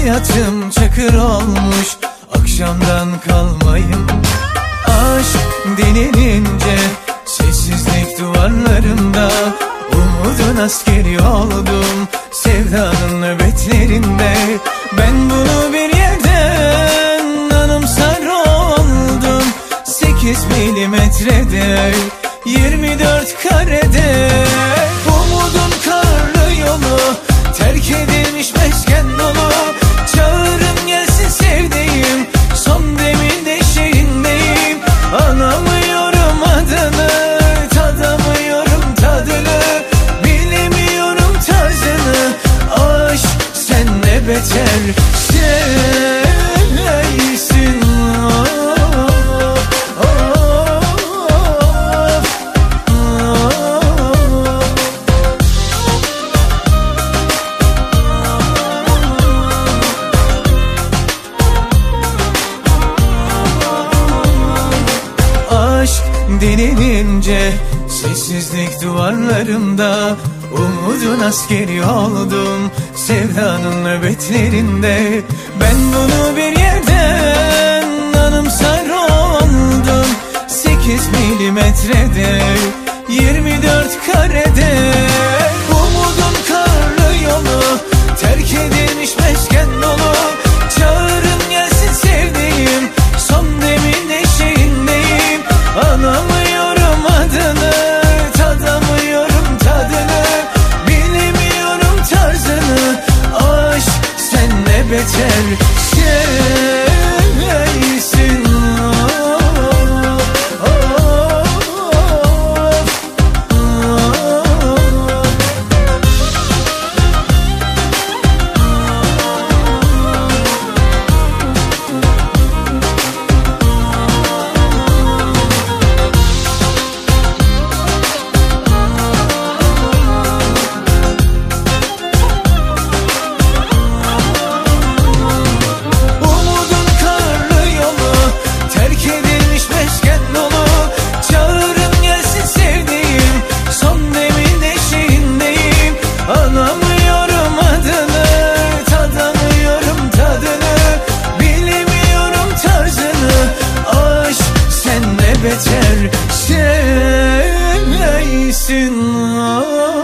Hayatım çakır olmuş, akşamdan kalmayım. Aşk denilince sessizlik duvarlarında, umudun askeri oldum sevdanın nöbetlerinde. Ben bunu bir yerden anımsar oldum. 8 milimetrede 24 karede. Umudun karlı yolu, terk edilmiş mesken dolu. Çağırın gelsin sevdiğim, son deminde şeyindeyim. Anamıyorum adını, tadamıyorum tadını, bilemiyorum tarzını. Aşk sen ne beter şeysin. Aşk denilince sessizlik duvarlarında, umudun askeri oldum sevdanın nöbetlerinde. Ben bunu bir yerden anımsar oldum. 8 milimetrede 24 karede. Umudun karlı yolu, terk edilmiş mesken dolu. Çağırın gelsin sevdiğim, son deminde şeyindeyim. Anamıyorum adını, tadamıyorum tadını, bilemiyorum tarzını. Aşk sen ne beter şeysin. Anlamıyorum adını, tadamıyorum tadını, bilemiyorum tarzını. Aşk sen ne beter şeysin.